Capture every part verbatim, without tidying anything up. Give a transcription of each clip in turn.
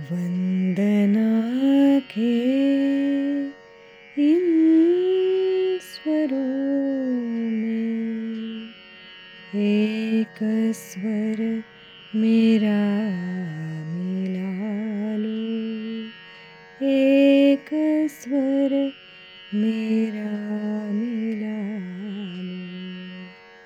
वंदना के इन स्वरों में एक स्वर मेरा मिला लो, एक स्वर मेरा मिला लो।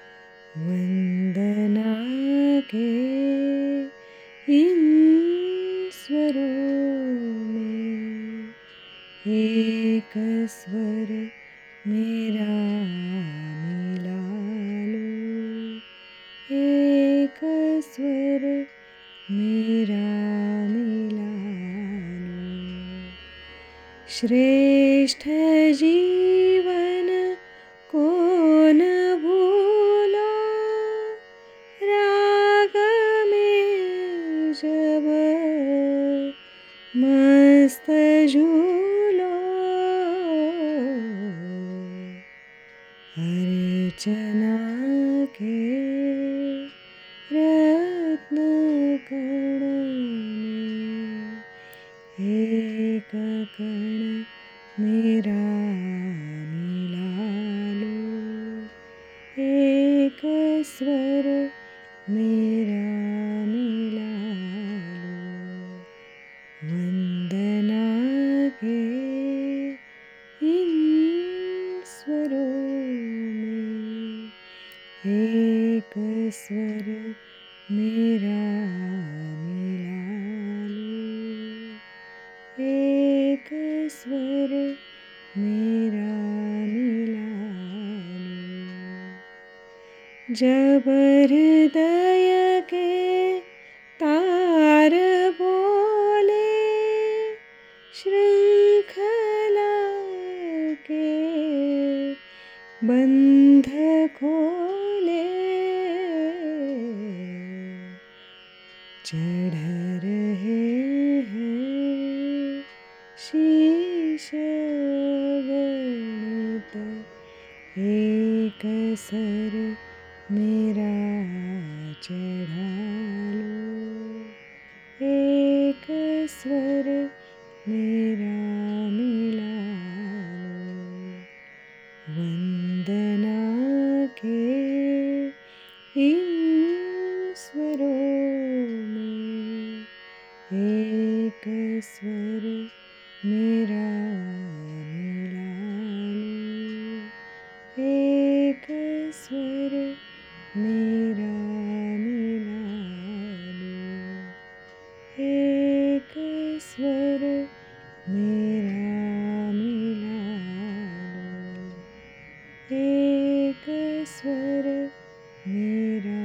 वंदना के इन स्वरों में एक स्वर मेरा मिला लो, एक स्वर मेरा मिला लो। श्रेष्ठ जीवन को न भूलो, राग में जब मस्त झूलो। अर्चना के रत्न कण में एक कण मेरा मिला लो, एक स्वर मेरा मिला लो। वंदना के इन स्वरों में एक स्वर मेरा मिला लो, एक स्वर मेरा मिला लो। जब हृदय के तार बोले, श्रृंखला के बंध खोले, चढ़ रहे हैं शीश गणित, एक सर मेरा चढ़ा लो, एक स्वर मेरा मिला लो। वंदना के इन स्वरों में एक स्वर मेरा मिला लो, एक स्वर मेरा मिला लो, एक स्वर मेरा मिला लो, एक स्वर मेरा